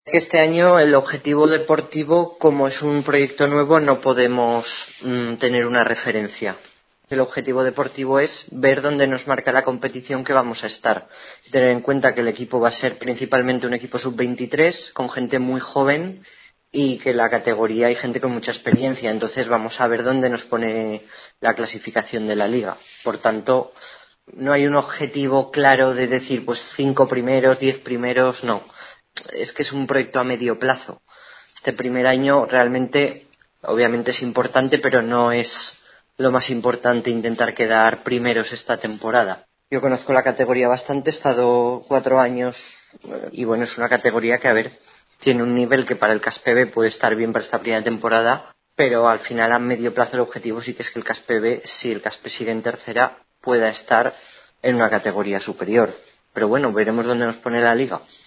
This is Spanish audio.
Que este año el objetivo deportivo, como es un proyecto nuevo, no podemos tener una referencia. El objetivo deportivo es ver dónde nos marca la competición que vamos a estar. Tener en cuenta que el equipo va a ser principalmente un equipo sub-23 con gente muy joven y que en la categoría hay gente con mucha experiencia. Entonces vamos a ver dónde nos pone la clasificación de la liga. Por tanto, no hay un objetivo claro de decir pues 5 primeros, 10 primeros, no. Es que es un proyecto a medio plazo. Este primer año realmente, obviamente es importante, pero no es lo más importante intentar quedar primeros esta temporada. Yo conozco la categoría bastante, he estado 4 años y bueno, es una categoría que, a ver, tiene un nivel que para el CASPB puede estar bien para esta primera temporada, pero al final a medio plazo el objetivo sí que es que el CASPB, si el CASPB sigue en tercera, pueda estar en una categoría superior. Pero bueno, veremos dónde nos pone la liga.